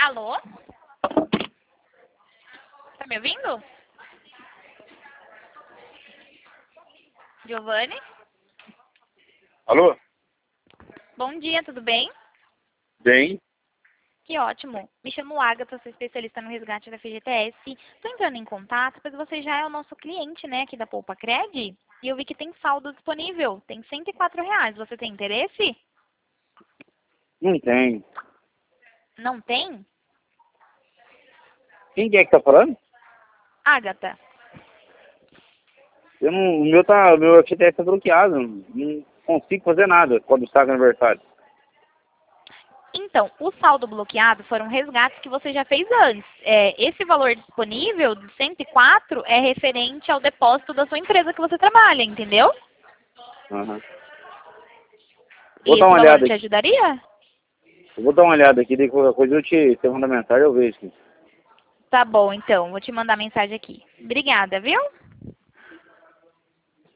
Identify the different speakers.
Speaker 1: Alô? Tá me ouvindo? Giovanni?
Speaker 2: Alô?
Speaker 1: Bom dia, tudo bem?
Speaker 2: Bem?
Speaker 1: Que ótimo. Me chamo Agatha, sou especialista no resgate da FGTS. Estou entrando em contato, pois você já é o nosso cliente, né, aqui da Poupa Cred. E eu vi que tem saldo disponível. Tem R$ 104. Você tem interesse?
Speaker 2: Não tem.
Speaker 1: Não tem?
Speaker 2: Quem que é que tá falando?
Speaker 1: Agatha.
Speaker 2: Eu não, o meu FTS tá bloqueado. Não consigo fazer nada quando está com aniversário.
Speaker 1: Então, o saldo bloqueado foram resgates que você já fez antes. Esse valor disponível de 104 é referente ao depósito da sua empresa que você trabalha, entendeu?
Speaker 2: Aham. Vou
Speaker 1: E
Speaker 2: dar
Speaker 1: esse
Speaker 2: uma
Speaker 1: valor
Speaker 2: olhada
Speaker 1: te
Speaker 2: aqui.
Speaker 1: ajudaria?
Speaker 2: Eu vou dar uma olhada aqui, daí qualquer coisa você manda mensagem, eu vejo aqui.
Speaker 1: Tá bom, então. Vou te mandar mensagem aqui. Obrigada, viu?